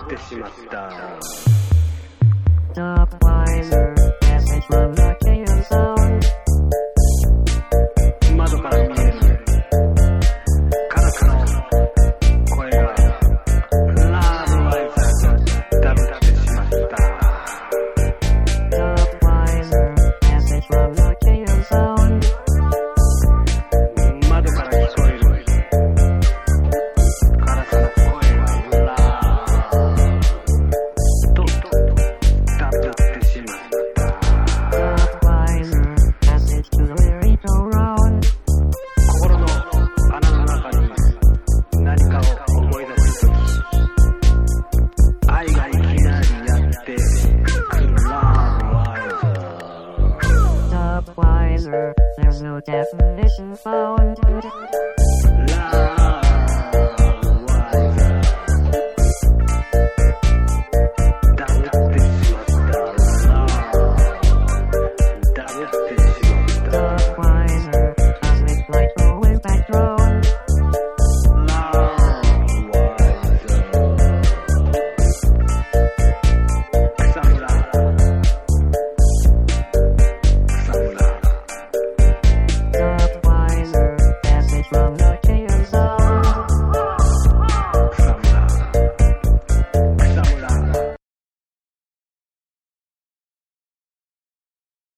ってしまった。窓から見えるカラカラの声がラードワイザーとダブってしまった。窓から聞こえるカラカラの声がラードとダブってしまった。心の穴の中に何かを思い出すとき、愛がいきなりやってくるラードワイザー。 There's no definition found. Love,